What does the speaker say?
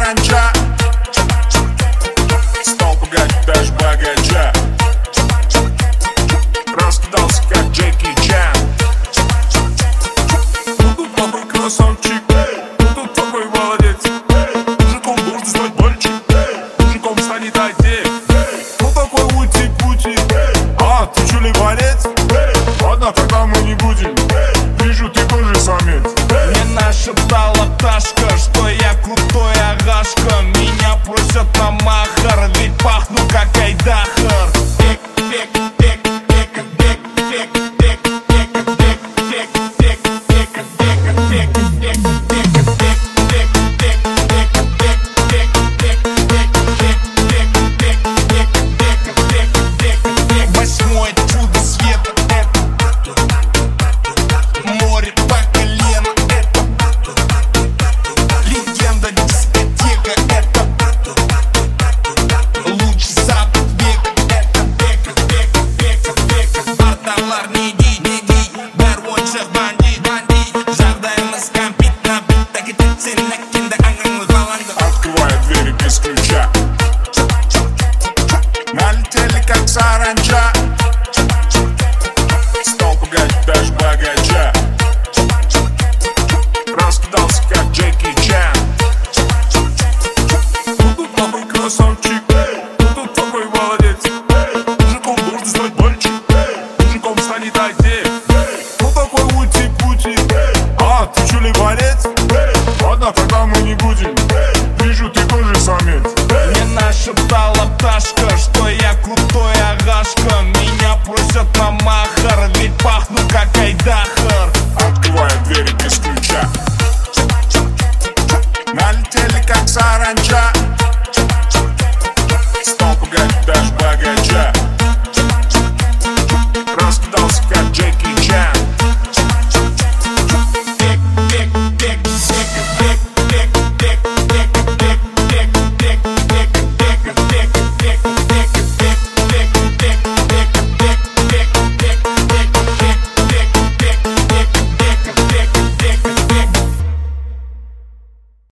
саранча. Стал пугать даже богача. Раскидался как Джеки Чан. Тут такой красавчик, тут такой молодец. Мужиком нужно стать мальчик, мужиком станет отец. Ну такой ути-пути, а ты чё ли борец? Ладно, тогда мы не будем, вижу, ты тоже самец. Мне нашептала пташка, что я крутой агашка. Меня просят на махар, ведь пахну как айдахар. Восьмое чудо света — это море по колено, это легенда дискотека, это лучший запад века, это барталар не ди, бәрвочы бандит, жағдайымыз компит набит, так и тәтсенек кенді аңыңы қаланды. Открываю двери без ключа. Налетели как саранча. Стал пугать даже богача. Раскидался как Джеки Чан. Тут такой красавчик, тут такой молодец. Мужиком нужно стать мальчик, мужиком станет отец. Ну такой ути-пути, а ты чё ли борец? Ладно, тогда мы не будем, вижу, ты тоже самец. Мне нашептала пташка, что я крутой агашка. Меня просят на махар, ведь пахну как айдахар. Открываю двери без ключа. Налетели как саранча.